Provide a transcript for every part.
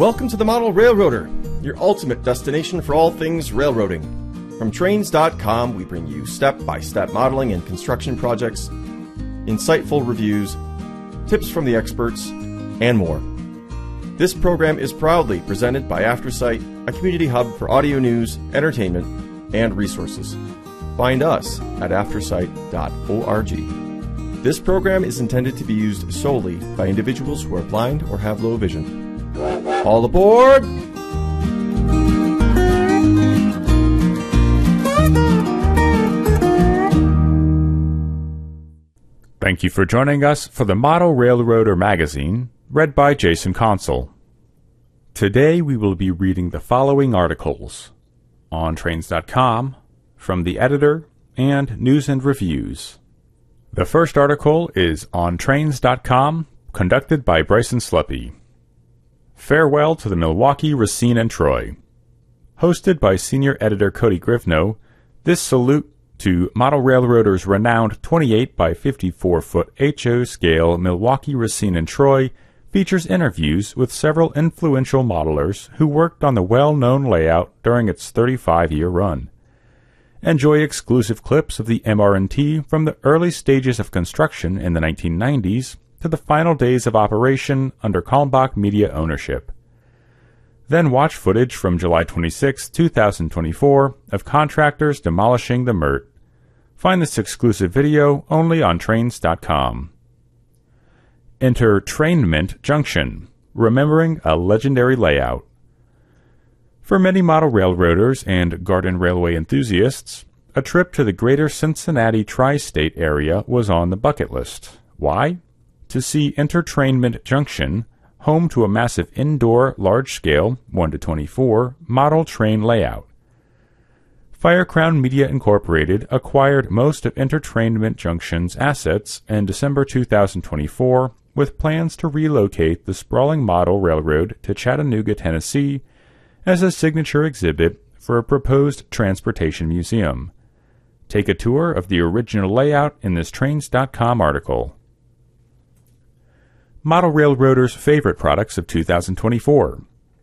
Welcome to the Model Railroader, your ultimate destination for all things railroading. From Trains.com, we bring you step-by-step modeling and construction projects, insightful reviews, tips from the experts, and more. This program is proudly presented by AfterSight, a community hub for audio news, entertainment, and resources. Find us at aftersight.org. This program is intended to be used solely by individuals who are blind or have low vision. All aboard! Thank you for joining us for the Model Railroader magazine, read by Jason Consul. Today we will be reading the following articles on Trains.com, from the editor, and news and reviews. The first article is on Trains.com, conducted by Bryson Sleppy. Farewell to the Milwaukee, Racine, and Troy. Hosted by senior editor Cody Grivno, this salute to Model Railroader's renowned 28 by 54 foot HO scale Milwaukee, Racine, and Troy features interviews with several influential modelers who worked on the well-known layout during its 35-year run. Enjoy exclusive clips of the MR&T from the early stages of construction in the 1990s to the final days of operation under Kalmbach Media ownership. Then watch footage from July 26, 2024 of contractors demolishing the MIRT. Find this exclusive video only on Trains.com. Enter Trainment Junction, remembering a legendary layout. For many model railroaders and Garden Railway enthusiasts, a trip to the greater Cincinnati tri-state area was on the bucket list. Why? To see Intertrainment Junction, home to a massive indoor, large-scale, 1:24, model train layout. Firecrown Media Incorporated acquired most of Intertrainment Junction's assets in December 2024 with plans to relocate the sprawling model railroad to Chattanooga, Tennessee as a signature exhibit for a proposed transportation museum. Take a tour of the original layout in this Trains.com article. Model Railroader's favorite products of 2024.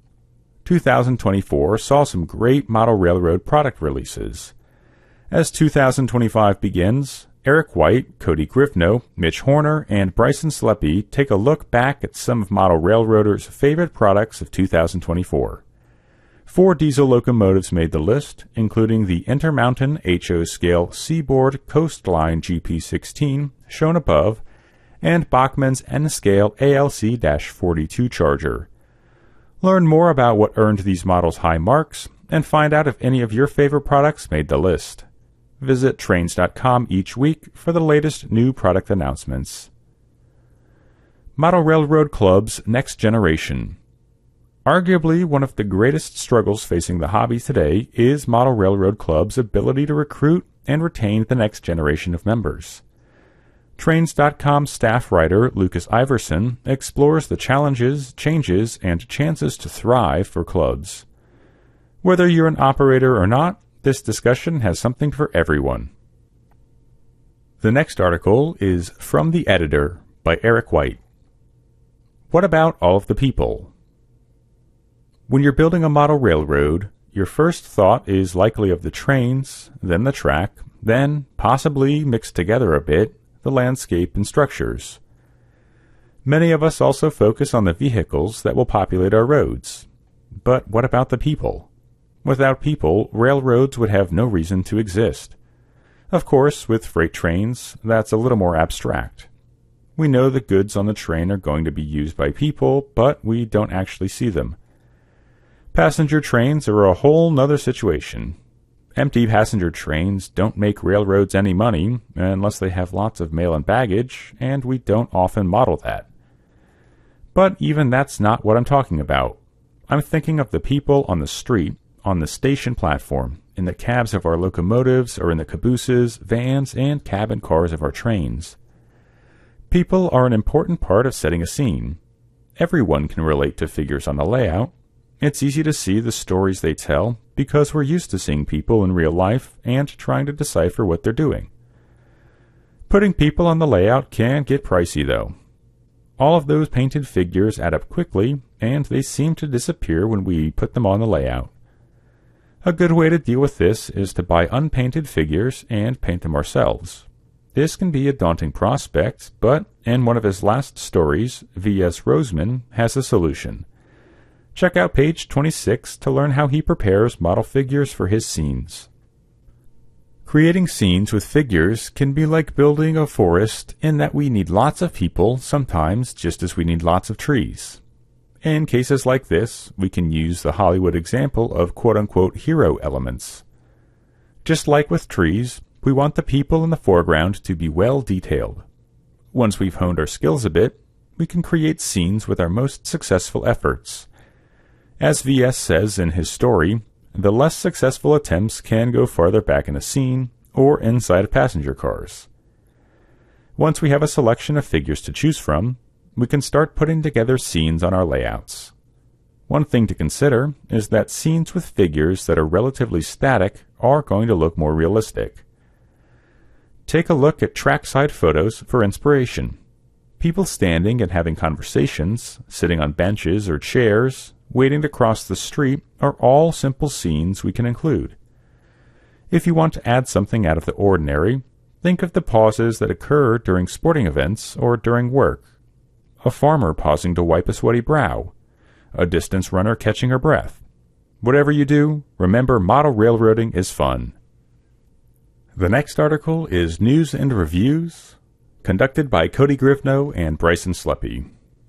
2024 saw some great Model Railroad product releases. As 2025 begins, Eric White, Cody Grivno, Mitch Horner, and Bryson Sleppy take a look back at some of Model Railroader's favorite products of 2024. 4 diesel locomotives made the list, including the Intermountain HO Scale Seaboard Coastline GP16, shown above, and Bachmann's N-Scale ALC-42 Charger. Learn more about what earned these models high marks, and find out if any of your favorite products made the list. Visit Trains.com each week for the latest new product announcements. Model Railroad Club's Next Generation. Arguably one of the greatest struggles facing the hobby today is Model Railroad Club's ability to recruit and retain the next generation of members. Trains.com staff writer Lucas Iverson explores the challenges, changes, and chances to thrive for clubs. Whether you're an operator or not, this discussion has something for everyone. The next article is From the Editor by Eric White. What about all of the people? When you're building a model railroad, your first thought is likely of the trains, then the track, then, possibly mixed together a bit, the landscape and structures. Many of us also focus on the vehicles that will populate our roads. But what about the people? Without people, railroads would have no reason to exist. Of course, with freight trains, that's a little more abstract. We know the goods on the train are going to be used by people, but we don't actually see them. Passenger trains are a whole nother situation. Empty passenger trains don't make railroads any money unless they have lots of mail and baggage, and we don't often model that. But even that's not what I'm talking about. I'm thinking of the people on the street, on the station platform, in the cabs of our locomotives, or in the cabooses, vans, and cabin cars of our trains. People are an important part of setting a scene. Everyone can relate to figures on the layout. It's easy to see the stories they tell because we're used to seeing people in real life and trying to decipher what they're doing. Putting people on the layout can get pricey, though. All of those painted figures add up quickly, and they seem to disappear when we put them on the layout. A good way to deal with this is to buy unpainted figures and paint them ourselves. This can be a daunting prospect, but in one of his last stories, V.S. Roseman has a solution. Check out page 26 to learn how he prepares model figures for his scenes. Creating scenes with figures can be like building a forest in that we need lots of people sometimes just as we need lots of trees. In cases like this, we can use the Hollywood example of quote-unquote hero elements. Just like with trees, we want the people in the foreground to be well detailed. Once we've honed our skills a bit, we can create scenes with our most successful efforts. As V.S. says in his story, the less successful attempts can go farther back in a scene or inside of passenger cars. Once we have a selection of figures to choose from, we can start putting together scenes on our layouts. One thing to consider is that scenes with figures that are relatively static are going to look more realistic. Take a look at trackside photos for inspiration. People standing and having conversations, sitting on benches or chairs, waiting to cross the street are all simple scenes we can include. If you want to add something out of the ordinary, think of the pauses that occur during sporting events or during work. A farmer pausing to wipe a sweaty brow, a distance runner catching her breath. Whatever you do, remember model railroading is fun. The next article is News and Reviews, conducted by Cody Grivno and Bryson Sleppy.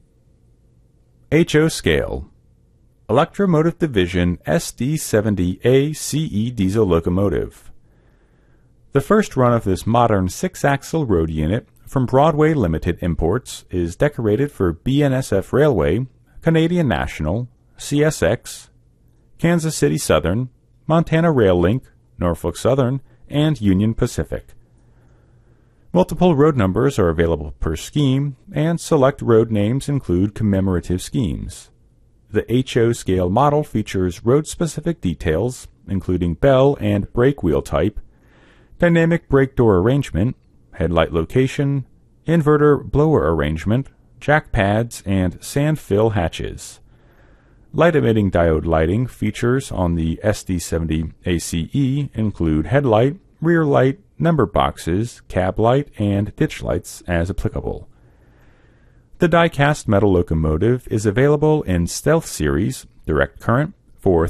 HO Scale Electromotive Division SD70A CE diesel locomotive. The first run of this modern 6-axle road unit from Broadway Limited Imports is decorated for BNSF Railway, Canadian National, CSX, Kansas City Southern, Montana Rail Link, Norfolk Southern, and Union Pacific. Multiple road numbers are available per scheme, and select road names include commemorative schemes. The HO scale model features road-specific details, including bell and brake wheel type, dynamic brake door arrangement, headlight location, inverter blower arrangement, jack pads, and sand fill hatches. Light-emitting diode lighting features on the SD70 ACE include headlight, rear light, number boxes, cab light, and ditch lights as applicable. The die-cast metal locomotive is available in Stealth Series, direct current, for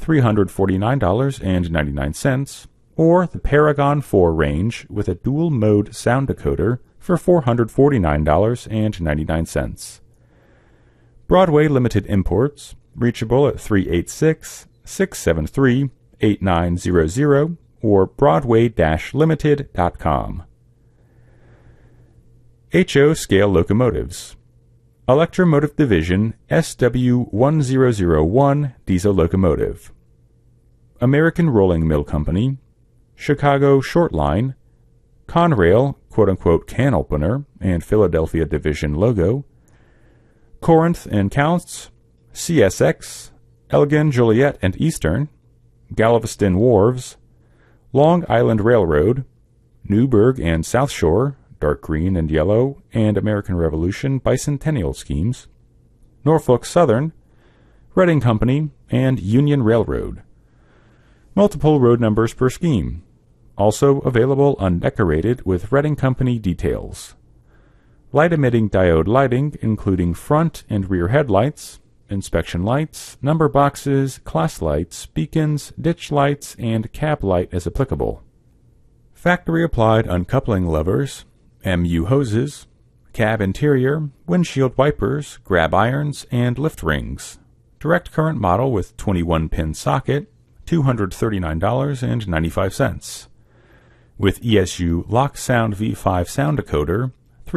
$349.99, or the Paragon 4 range with a dual-mode sound decoder for $449.99. Broadway Limited Imports, reachable at 386-673-8900 or broadway-limited.com. HO Scale Locomotives. Electromotive Division SW1001 Diesel Locomotive. American Rolling Mill Company, Chicago Short Line, Conrail, quote-unquote can opener, and Philadelphia Division logo, Corinth and Counts, CSX, Elgin, Joliet and Eastern, Galveston Wharves, Long Island Railroad, Newburgh and South Shore, dark green and yellow, and American Revolution bicentennial schemes, Norfolk Southern, Reading Company, and Union Railroad. Multiple road numbers per scheme. Also available undecorated with Reading Company details. Light-emitting diode lighting, including front and rear headlights, inspection lights, number boxes, class lights, beacons, ditch lights, and cab light as applicable. Factory-applied uncoupling levers, MU hoses, cab interior, windshield wipers, grab irons, and lift rings. Direct current model with 21-pin socket, $239.95. With ESU Lock Sound V5 sound decoder,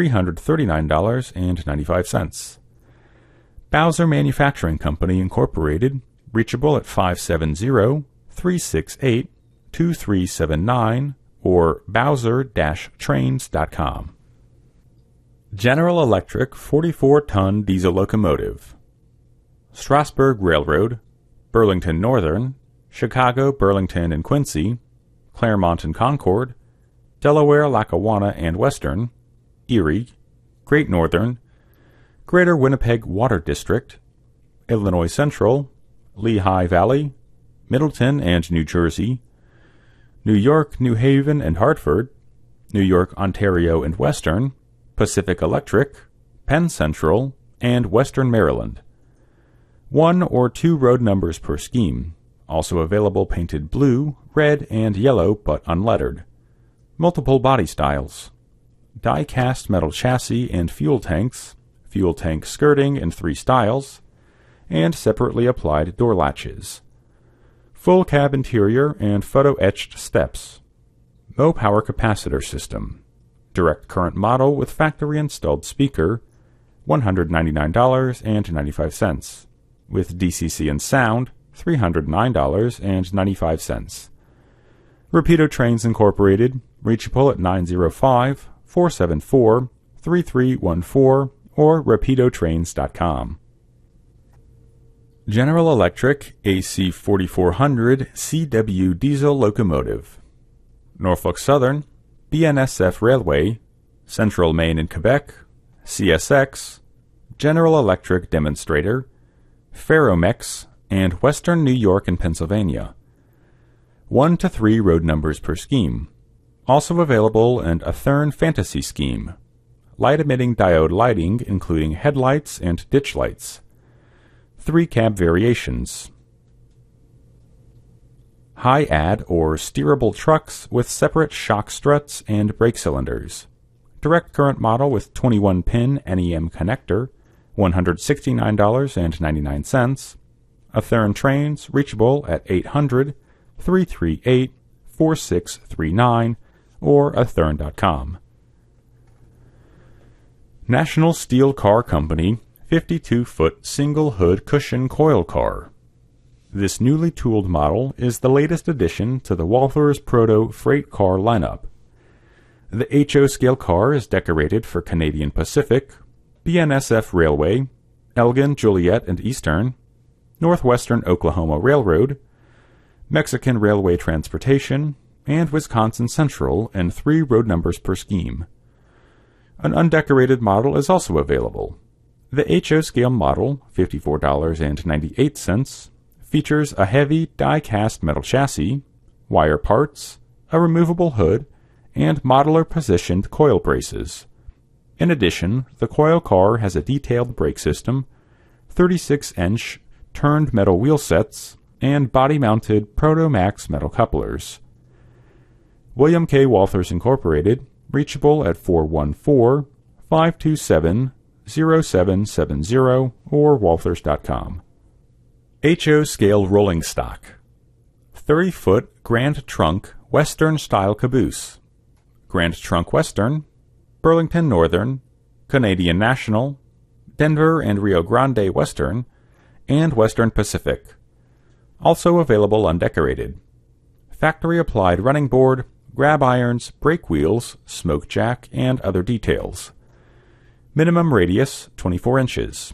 $339.95. Bowser Manufacturing Company Incorporated, reachable at 570-368-2379 or bowser-trains.com. General Electric 44-ton diesel locomotive. Strasburg Railroad, Burlington Northern, Chicago, Burlington and Quincy, Claremont and Concord, Delaware, Lackawanna and Western, Erie, Great Northern, Greater Winnipeg Water District, Illinois Central, Lehigh Valley, Middleton and New Jersey, New York, New Haven and Hartford, New York, Ontario and Western, Pacific Electric, Penn Central, and Western Maryland. 1 or 2 road numbers per scheme. Also available painted blue, red, and yellow but unlettered. Multiple body styles. Die-cast metal chassis and fuel tanks, fuel tank skirting in 3 styles, and separately applied door latches. Full cab interior and photo-etched steps. Low power capacitor system. Direct current model with factory installed speaker, $199.95. With DCC and sound, $309.95. Rapido Trains Incorporated, reachable at 905-474-3314 or rapidotrains.com. General Electric AC 4400 CW diesel locomotive. Norfolk Southern, BNSF Railway, Central Maine and Quebec, CSX, General Electric Demonstrator, Ferromex, and Western New York and Pennsylvania. 1 to 3 road numbers per scheme. Also available an Athearn Fantasy scheme. Light-emitting diode lighting including headlights and ditch lights. 3 cab variations. High-ad or steerable trucks with separate shock struts and brake cylinders. Direct current model with 21-pin NEM connector, $169.99. Athearn Trains reachable at 800-338-4639 or athearn.com. National Steel Car Company 52-foot single-hood cushion coil car. This newly tooled model is the latest addition to the Walthers Proto freight car lineup. The HO scale car is decorated for Canadian Pacific, BNSF Railway, Elgin, Joliet and Eastern, Northwestern Oklahoma Railroad, Mexican Railway Transportation, and Wisconsin Central in 3 road numbers per scheme. An undecorated model is also available. The HO scale model, $54.98, features a heavy die-cast metal chassis, wire parts, a removable hood, and modular-positioned coil braces. In addition, the coil car has a detailed brake system, 36-inch turned metal wheel sets, and body-mounted Proto-Max metal couplers. William K. Walthers Incorporated, reachable at 414-527-0770 or walthers.com. HO scale rolling stock. 30-foot Grand Trunk Western-style caboose. Grand Trunk Western, Burlington Northern, Canadian National, Denver and Rio Grande Western, and Western Pacific. Also available undecorated. Factory-applied running board, grab irons, brake wheels, smoke jack, and other details. Minimum radius, 24 inches.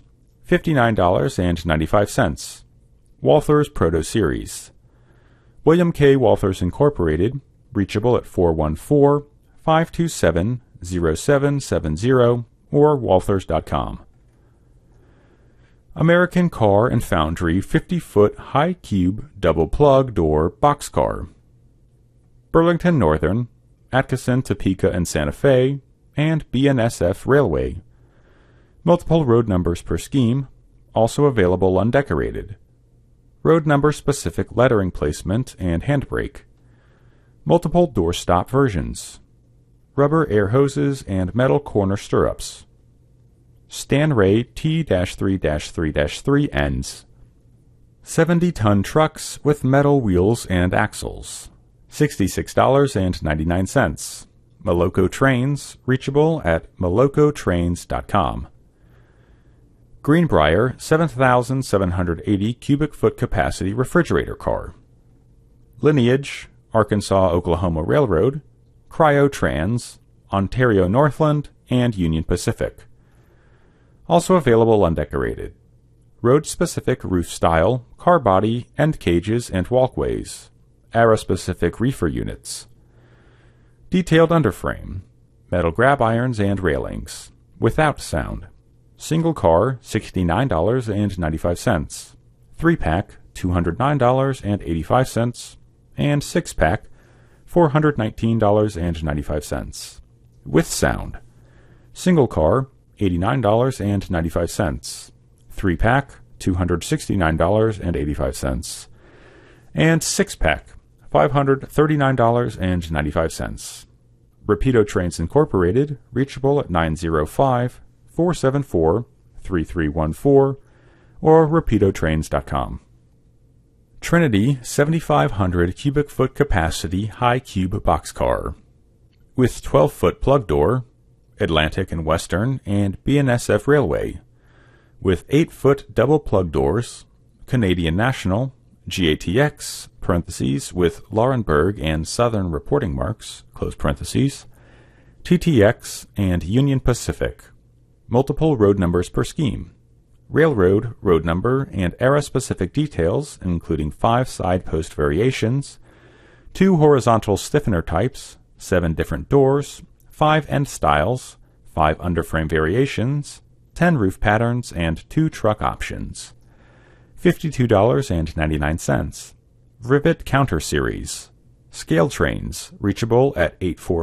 $59.95. Walthers Proto Series. William K. Walthers Incorporated, reachable at 414-527-0770 or walthers.com. American Car and Foundry 50-foot high cube double plug door boxcar. Burlington Northern, Atchison, Topeka, and Santa Fe, and BNSF Railway. Multiple road numbers per scheme, also available undecorated. Road number specific lettering placement and handbrake. Multiple doorstop versions. Rubber air hoses and metal corner stirrups. Stanray T-3-3-3 ends. 70-ton trucks with metal wheels and axles. $66.99. Moloko Trains, reachable at molokotrains.com. Greenbrier 7,780 cubic foot capacity refrigerator car. Lineage, Arkansas-Oklahoma Railroad, Cryotrans, Ontario Northland, and Union Pacific. Also available undecorated. Road-specific roof style, car body, end cages, and walkways. Aero-specific reefer units. Detailed underframe. Metal grab irons and railings. Without sound. Single car, $69.95. 3-pack, $209.85. And 6-pack, $419.95. With sound. Single car, $89.95. 3-pack, $269.85. And 6-pack, $539.95. Rapido Trains Incorporated, reachable at 905-474-3314 or rapidotrains.com. Trinity 7,500 cubic foot capacity high cube boxcar. With 12-foot plug door, Atlantic and Western, and BNSF Railway. With 8-foot double plug doors, Canadian National, GATX, parentheses, with Laurenburg and Southern reporting marks, close parentheses, TTX, and Union Pacific. Multiple road numbers per scheme. Railroad, road number, and era-specific details, including 5 side post variations, 2 horizontal stiffener types, 7 different doors, 5 end styles, 5 underframe variations, 10 roof patterns, and 2 truck options. $52.99. Rivet Counter Series. Scale trains, reachable at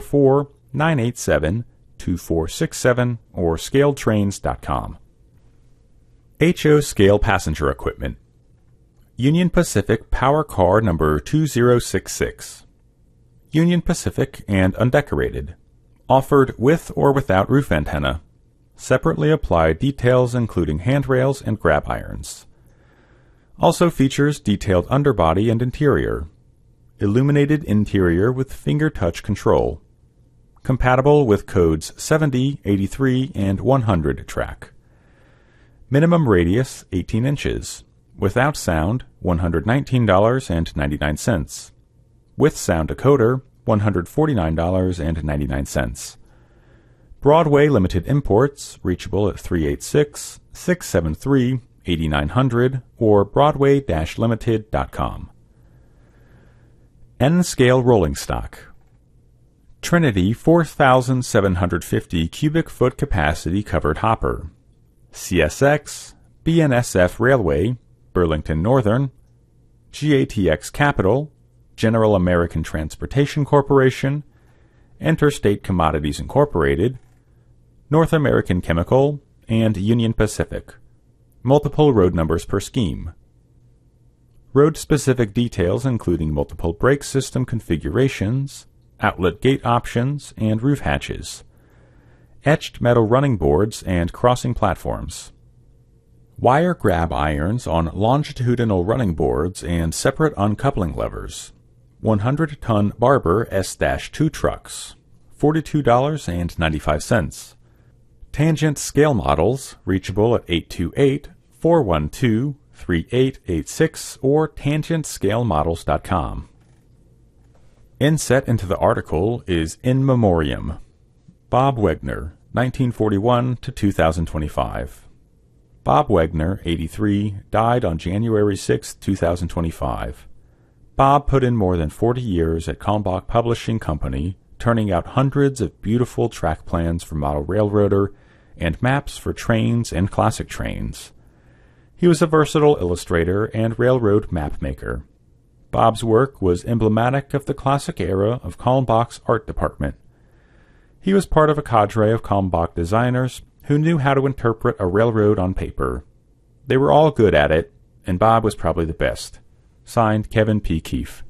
844-987-2467 or scaletrains.com. HO Scale Passenger Equipment. Union Pacific Power Car number 2066. Union Pacific and undecorated. Offered with or without roof antenna. Separately applied details including handrails and grab irons. Also features detailed underbody and interior. Illuminated interior with finger touch control. Compatible with codes 70, 83, and 100 track. Minimum radius 18 inches. Without sound, $119.99. With sound decoder, $149.99. Broadway Limited Imports, reachable at 386-673-8900 or broadway-limited.com. N-Scale Rolling Stock. Trinity 4,750 cubic foot capacity covered hopper. CSX, BNSF Railway, Burlington Northern, GATX Capital, General American Transportation Corporation, Interstate Commodities Incorporated, North American Chemical, and Union Pacific. Multiple road numbers per scheme. Road-specific details including multiple brake system configurations, outlet gate options, and roof hatches. Etched metal running boards and crossing platforms. Wire grab irons on longitudinal running boards and separate uncoupling levers. 100-ton Barber S-2 trucks. $42.95. Tangent scale models, reachable at 828-412-3886 or tangentscalemodels.com. Inset into the article is In Memoriam. Bob Wegner, 1941 to 2025. Bob Wegner, 83, died on January 6, 2025. Bob put in more than 40 years at Kalmbach Publishing Company, turning out hundreds of beautiful track plans for model railroader and maps for trains and classic trains. He was a versatile illustrator and railroad map maker. Bob's work was emblematic of the classic era of Kalmbach's art department. He was part of a cadre of Kalmbach designers who knew how to interpret a railroad on paper. They were all good at it, and Bob was probably the best. Signed, Kevin P. Keefe.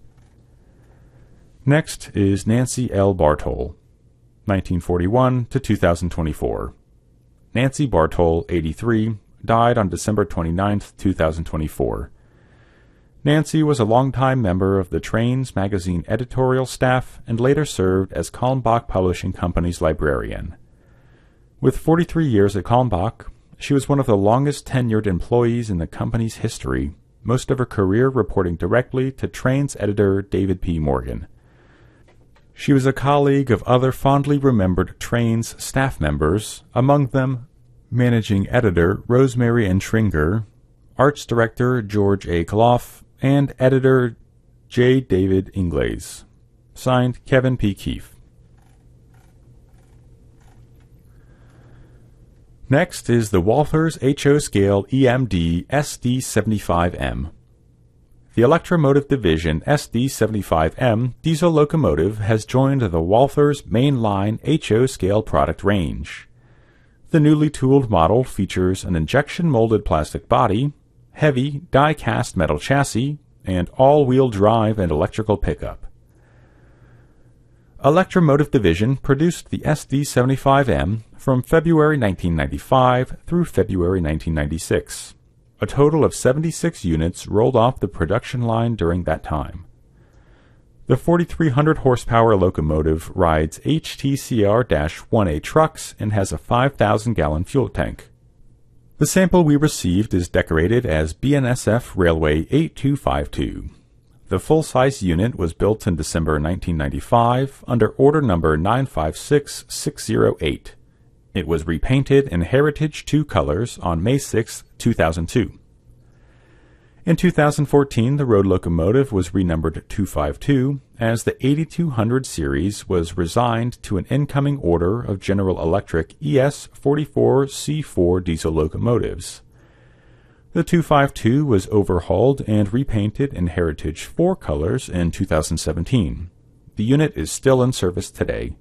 Next is Nancy L. Bartol, 1941 to 2024. Nancy Bartol, 83, died on December 29, 2024. Nancy was a longtime member of the Trains magazine editorial staff and later served as Kalmbach Publishing Company's librarian. With 43 years at Kalmbach, she was one of the longest tenured employees in the company's history, most of her career reporting directly to Trains editor David P. Morgan. She was a colleague of other fondly remembered Trains staff members, among them managing editor Rosemary N. Tringer, arts director George A. Kaloff, and editor J. David Ingles. Signed, Kevin P. Keefe. Next is the Walthers HO Scale EMD SD75M. The Electromotive Division SD75M diesel locomotive has joined the Walthers mainline HO Scale product range. The newly tooled model features an injection-molded plastic body, heavy die-cast metal chassis, and all-wheel drive and electrical pickup. Electromotive Division produced the SD75M from February 1995 through February 1996. A total of 76 units rolled off the production line during that time. The 4,300 horsepower locomotive rides HTCR-1A trucks and has a 5,000-gallon fuel tank. The sample we received is decorated as BNSF Railway 8252. The full-size unit was built in December 1995 under order number 956608. It was repainted in Heritage 2 colors on May 6, 2002. In 2014, the road locomotive was renumbered 252 as the 8200 series was resigned to an incoming order of General Electric ES44C4 diesel locomotives. The 252 was overhauled and repainted in Heritage 4 colors in 2017. The unit is still in service today.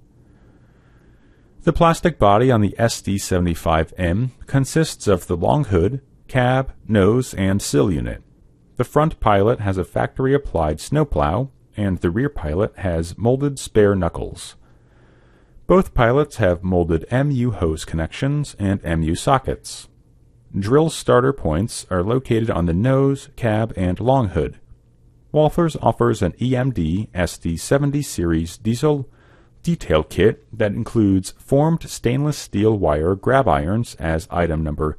The plastic body on the SD75M consists of the long hood, cab, nose, and sill unit. The front pilot has a factory-applied snowplow, and the rear pilot has molded spare knuckles. Both pilots have molded MU hose connections and MU sockets. Drill starter points are located on the nose, cab, and long hood. Walthers offers an EMD SD70 series diesel detail kit that includes formed stainless steel wire grab irons as item number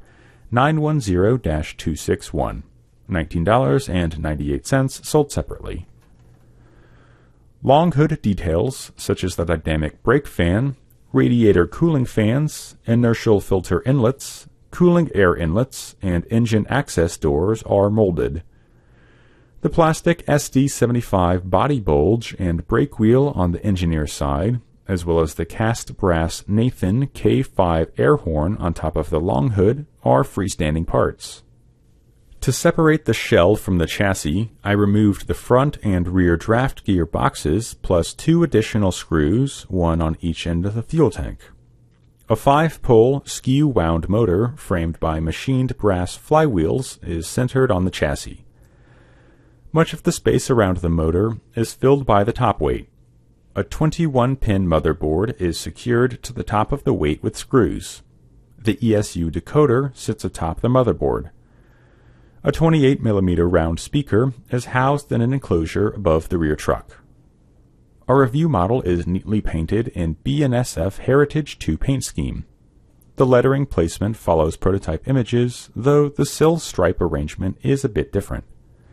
910-261, $19.98 sold separately. Long hood details such as the dynamic brake fan, radiator cooling fans, inertial filter inlets, cooling air inlets, and engine access doors are molded. The plastic SD75 body bulge and brake wheel on the engineer side, as well as the cast brass Nathan K5 air horn on top of the long hood, are freestanding parts. To separate the shell from the chassis, I removed the front and rear draft gear boxes plus 2 additional screws, one on each end of the fuel tank. A 5-pole skew-wound motor framed by machined brass flywheels is centered on the chassis. Much of the space around the motor is filled by the top weight. A 21-pin motherboard is secured to the top of the weight with screws. The ESU decoder sits atop the motherboard. A 28mm round speaker is housed in an enclosure above the rear truck. Our review model is neatly painted in BNSF Heritage 2 paint scheme. The lettering placement follows prototype images, though the sill stripe arrangement is a bit different.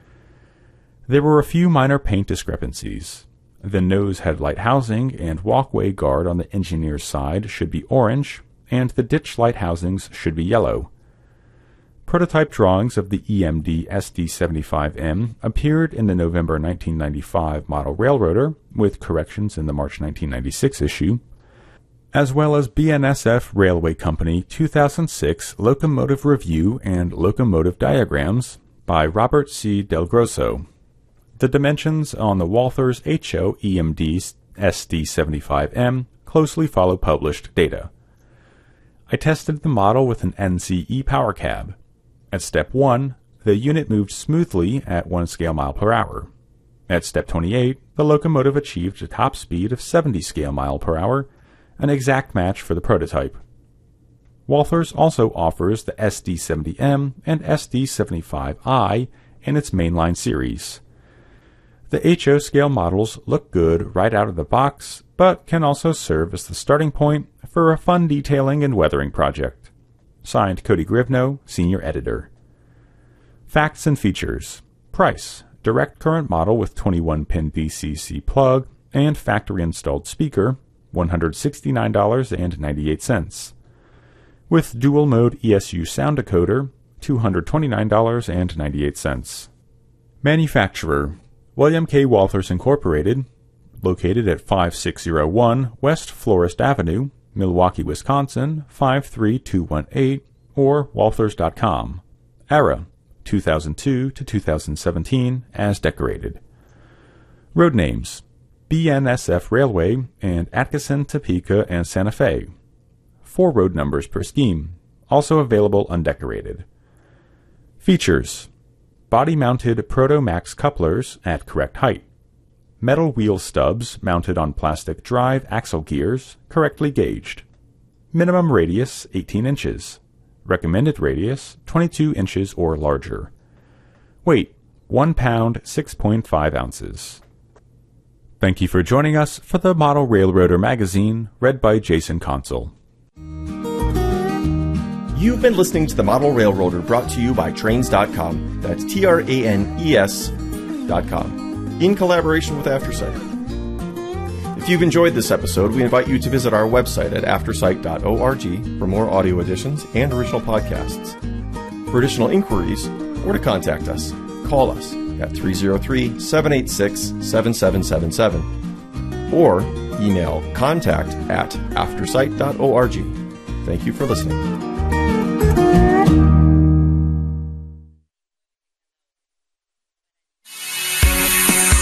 There were a few minor paint discrepancies. The nose headlight housing and walkway guard on the engineer's side should be orange, and the ditch light housings should be yellow. Prototype drawings of the EMD SD75M appeared in the November 1995 Model Railroader, with corrections in the March 1996 issue, as well as BNSF Railway Company 2006 Locomotive Review and Locomotive Diagrams by Robert C. Del Grosso. The dimensions on the Walthers HO EMD SD75M closely follow published data. I tested the model with an NCE power cab. At step 1, the unit moved smoothly at 1 scale mile per hour. At step 28, the locomotive achieved a top speed of 70 scale mile per hour, an exact match for the prototype. Walthers also offers the SD70M and SD75I in its mainline series. The HO scale models look good right out of the box, but can also serve as the starting point for a fun detailing and weathering project. Signed, Cody Grivno, Senior Editor. Facts and features. Price: direct current model with 21-pin DCC plug and factory-installed speaker, $169.98. With dual-mode ESU sound decoder, $229.98. Manufacturer: William K. Walthers Incorporated, located at 5601 West Florist Avenue, Milwaukee, Wisconsin 53218, or walthers.com. Era 2002 to 2017 as decorated. Road names: BNSF Railway and Atchison, Topeka, and Santa Fe. 4 road numbers per scheme, also available undecorated. Features: body-mounted Proto-Max couplers at correct height. Metal wheel stubs mounted on plastic drive axle gears, correctly gauged. Minimum radius 18 inches. Recommended radius 22 inches or larger. Weight 1 pound 6.5 ounces. Thank you for joining us for the Model Railroader magazine, read by Jason Consul. You've been listening to the Model Railroader, brought to you by Trains.com. That's TRANES.com, in collaboration with AfterSight. If you've enjoyed this episode, we invite you to visit our website at aftersight.org for more audio editions and original podcasts. For additional inquiries or to contact us, call us at 303-786-7777 or email contact@aftersight.org. Thank you for listening.